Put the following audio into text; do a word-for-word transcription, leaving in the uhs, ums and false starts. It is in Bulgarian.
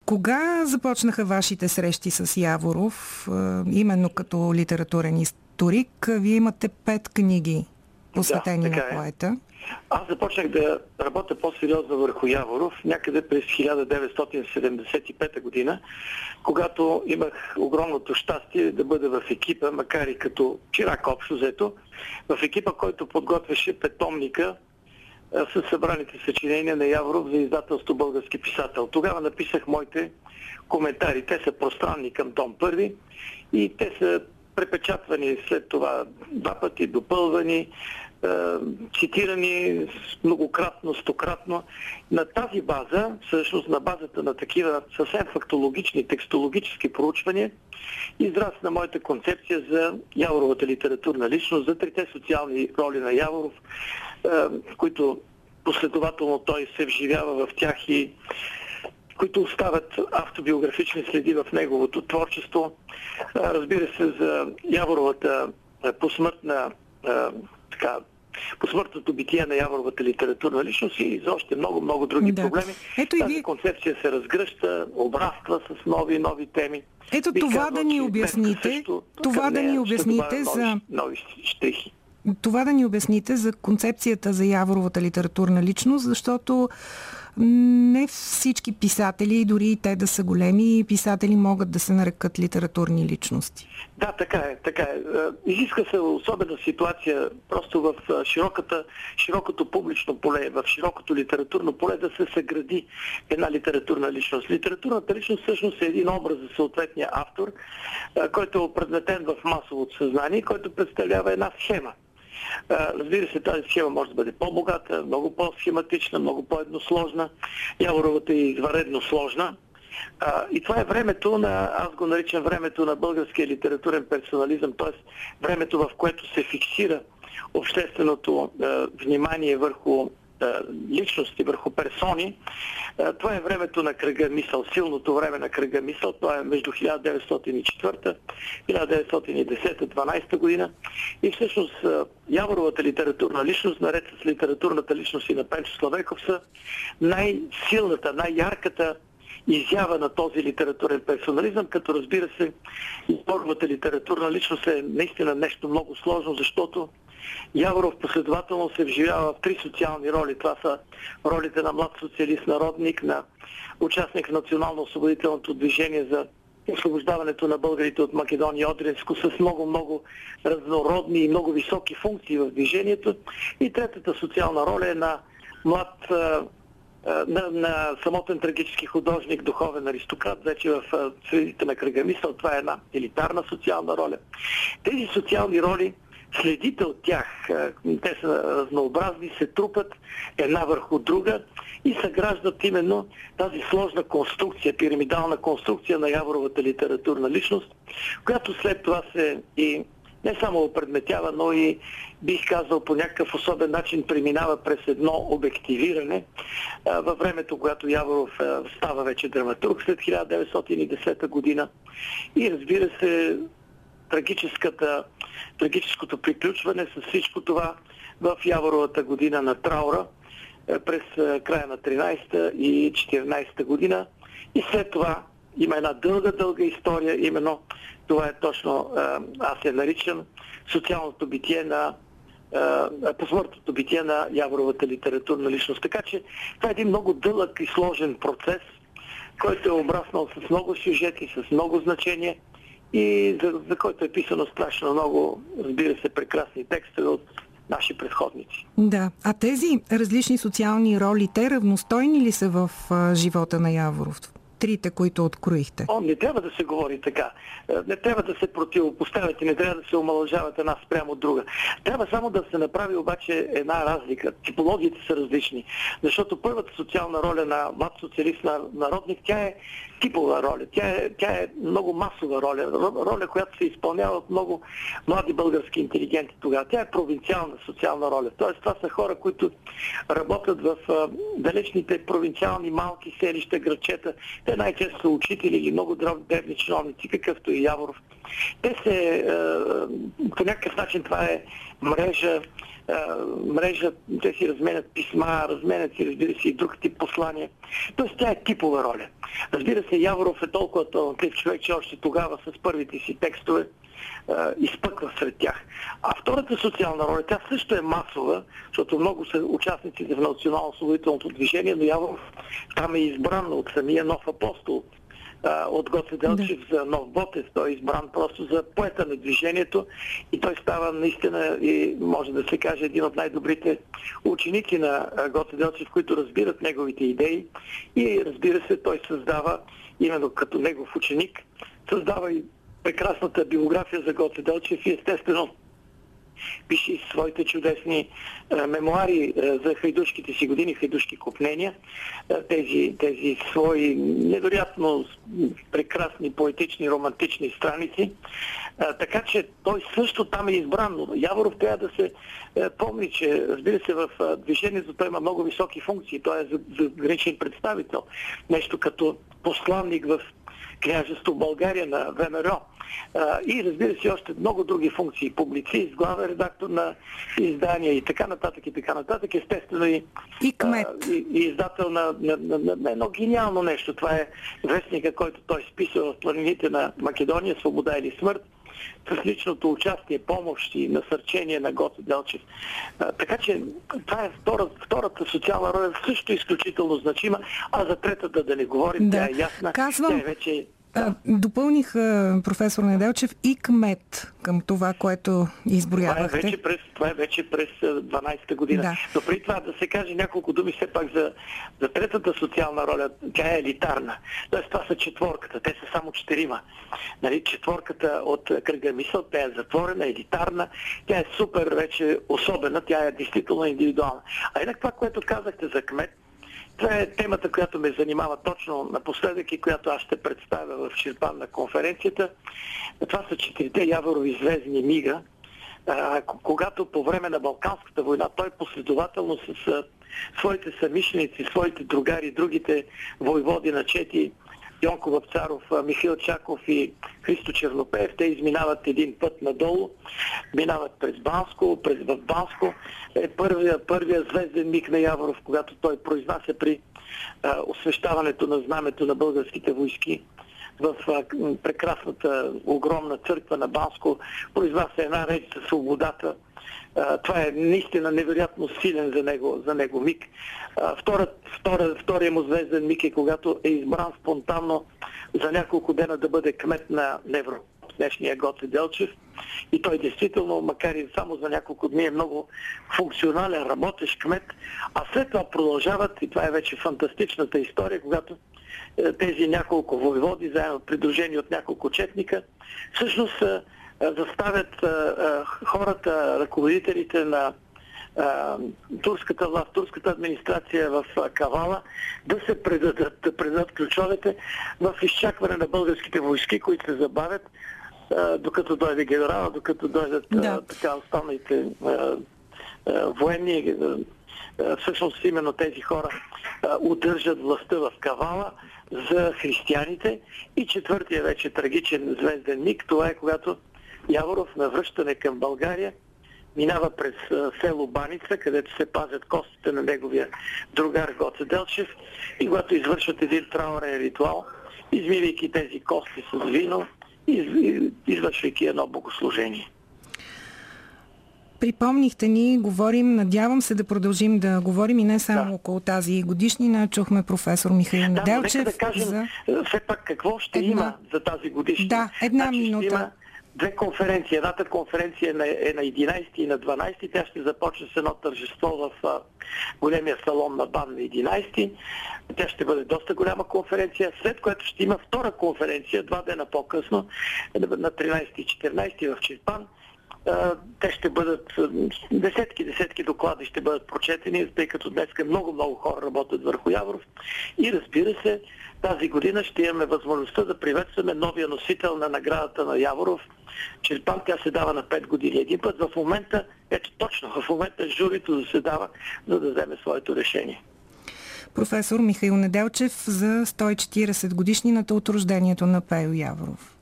Кога започнаха вашите срещи с Яворов, именно като литературен историк? Вие имате пет книги, посветени да, на поета. Е. Аз започнах да работя по-сериозно върху Яворов някъде през хиляда деветстотин седемдесет и пета година, когато имах огромното щастие да бъда в екипа, макар и като чирак общо взето, в екипа, който подготвяше петомника с събраните съчинения на Яворов за издателство Български писател. Тогава написах моите коментари. Те са пространни към том първи и те са препечатвани след това два пъти, допълвани, е, цитирани многократно, стократно. На тази база, всъщност на базата на такива съвсем фактологични, текстологически проучвания, израсна моята концепция за Яворовата литературна личност, за трите социални роли на Яворов, е, които последователно той се вживява в тях и които оставят автобиографични следи в неговото творчество. Разбира се, за Яворовата посмъртна, така, посмъртното битие на Яворовата литературна личност и за още много-много други да. проблеми. Ето Тази ви... концепция се разгръща, обраства с нови и нови теми. Ето Би това казал, да ни обясните, също, това да ни обясните за... Нови, нови щрихи. Това да ни обясните за концепцията за Яворовата литературна личност, защото не всички писатели, дори и те да са големи писатели, могат да се нарекат литературни личности. Да, така е, така е. Изиска се особена ситуация просто в широката, широкото публично поле, в широкото литературно поле да се съгради една литературна личност. Литературната личност всъщност е един образ за съответния автор, който е опредметен в масовото съзнание, който представлява една схема. Разбира се, тази схема може да бъде по-богата, много по-схематична, много по-едносложна. Яворовата е извънредно сложна. И това е времето на, аз го наричам времето на българския литературен персонализъм, т.е. времето, в което се фиксира общественото внимание върху личности, върху персони. Това е времето на кръга мисъл, силното време на кръга мисъл. Това е между хиляда деветстотин и четвърта и хиляда деветстотин и десета до дванадесета година. И всъщност Яворовата литературна личност, наред с литературната личност и на Пенчо Славейков, са най-силната, най-ярката изява на този литературен персонализъм, като разбира се, Яворовата литературна личност е наистина нещо много сложно, защото Яворов последователно се вживява в три социални роли. Това са ролите на млад социалист, народник, на участник в национално-освободителното движение за освобождаването на българите от Македония и Одринско с много-много разнородни и много високи функции в движението. И третата социална роля е на млад На, на самотен трагически художник, духовен аристократ, вече в средите на кръга мисъл. Това е една елитарна социална роля. Тези социални роли, следите от тях, те са разнообразни, се трупат една върху друга и съграждат именно тази сложна конструкция, пирамидална конструкция на Яворовата литературна личност, която след това се и не само опредметява, но и, бих казал, по някакъв особен начин преминава през едно обективиране а, във времето, когато Яворов а, става вече драматург след хиляда деветстотин и десета година. И разбира се, трагическата, трагическото приключване с всичко това в Яворовата година на траура а, през а, края на тринадесета и четиринадесета година. И след това има една дълга-дълга история, именно това е точно, аз я наричам, социалното битие на, посмъртното битие на Яворовата литературна личност. Така че това е един много дълъг и сложен процес, който е обраснал с много сюжети, с много значения и за, за който е писано страшно много, разбира се, прекрасни текстове от наши предходници. Да, а тези различни социални роли, те равностойни ли са в а, живота на Яворов? Трите, които откроихте. О, не трябва да се говори така. Не трябва да се противопоставят и не трябва да се омалъжават една спрямо от друга. Трябва само да се направи обаче една разлика. Типологиите са различни. Защото първата социална роля на млад социалист народник, тя е типова роля. Тя е, тя е много масова роля. Роля, която се изпълнява от много млади български интелигенти тогава. Тя е провинциална социална роля. Тоест, това са хора, които работят в а, далечните провинциални малки селища, градчета. Те най-често са учители или много древни чиновници, какъвто и Яворов. Те се, по някакъв начин това е мрежа, мрежа, те си разменят писма, разменят си, разбира се, и друг тип послания. Тоест тя е типова роля. Разбира се, Яворов е толкова талантлив човек, че още тогава с първите си текстове изпъква сред тях. А втората социална роля, тя също е масова, защото много са участниците в национално-освободителното движение, но Яворов там е избран от самия нов апостол, от Гоце Делчев да. За нов Ботев. Той е избран просто за поета на движението и той става наистина, и може да се каже, един от най-добрите ученици на Гоце Делчев, които разбират неговите идеи и, разбира се, той създава, именно като негов ученик, създава и прекрасната биография за Гоце Делчев и естествено пише и своите чудесни а, мемуари а, за хайдушките си години, хайдушки копнения, а, тези, тези свои невероятно прекрасни, поетични, романтични страници. А, така че той също там е избран. Но Яворов трябва да се а, помни, че, разбира се, в а, движението той има много високи функции. Той е заграничен представител. Нещо като посланник в княжество България на ВМРО. И, разбира се, още много други функции. Публицист, главен редактор на издания и така нататък, и така нататък. Естествено и, и кмет. И, и издател на, на, на, на, на едно гениално нещо. Това е вестника, който той списва в планините на Македония, Свобода или смърт, с личното участие, помощ и насърчение на Гоце Делчев. А, така че това е втора, втората социална роля, също изключително значима, а за третата да не говорим, да. Тя е ясна. Казвам... Тя е вече... Да. Допълних, професор Неделчев, и кмет към това, което изброявахте. Това е вече през, това е вече през дванадесета година. Да. Но преди това да се каже няколко думи все пак за, за третата социална роля. Тя е елитарна. Тоест това са четворката. Те са само четирима. Нали, четворката от кръга мисъл, тя е затворена, елитарна. Тя е супер вече особена. Тя е действително индивидуална. А инак това, което казахте за кмет, това е темата, която ме занимава точно напоследък и която аз ще представя в Чирпан на конференцията. Това са четирите Яворови звездни мига, а, когато по време на Балканската война той последователно с а, своите съмишленици, своите другари, другите войводи на Чети, Йонко Вапцаров, Михаил Чаков и Христо Чернопеев, те изминават един път надолу, минават през Банско, през в Банско. Е първия, първия звезден миг на Яворов, когато той произнася при а, освещаването на знамето на българските войски в а, прекрасната огромна църква на Банско, произнася една реч за свободата. Uh, това е наистина невероятно силен за него, за него миг. Uh, втора, втора, втория му звезден миг е когато е избран спонтанно за няколко дена да бъде кмет на Невро, днешния Гоце Делчев. И той действително, макар и само за няколко дни, е много функционален, работещ кмет. А след това продължават, и това е вече фантастичната история, когато тези няколко войводи, заедно придружени от няколко четника, всъщност заставят а, а, хората, ръководителите на а, турската власт, турската администрация в а, Кавала да се предадат, да предадат ключовете в изчакване на българските войски, които се забавят, а, докато дойде генерала, докато дойдат да. а, така останалите а, а, военни. А, всъщност именно тези хора а, удържат властта в Кавала за християните. И четвъртия вече трагичен звезден миг, това е когато Яворов на връщане към България минава през село Баница, където се пазят костите на неговия другар Гоце Делчев, и когато извършват един траурен ритуал, измивайки тези кости с вино и извършвайки едно богослужение. Припомнихте ни, говорим, надявам се да продължим да говорим и не само да. около тази годишнина. Чухме професор Михаил Неделчев. Да, нека да кажем за... все пак какво ще една... има за тази годишнина. Да, една значи, минута. Две конференции. Едната конференция е на единадесети и на дванадесети. Тя ще започне с едно тържество в а, големия салон на БАН на единадесети. Тя ще бъде доста голяма конференция, след което ще има втора конференция, два дена по-късно, на тринадесети и четиринадесети в Чирпан. Те ще бъдат десетки, десетки доклади ще бъдат прочетени, тъй като днес много-много хора работят върху Яворов. И разбира се, тази година ще имаме възможността да приветстваме новия носител на наградата на Яворов. Чирпан, тя се дава на пет години един път. В момента, ето точно, в момента журито заседава, за да вземе своето решение. Професор Михаил Неделчев за сто и четиридесет годишнината от рождението на Пейо Яворов.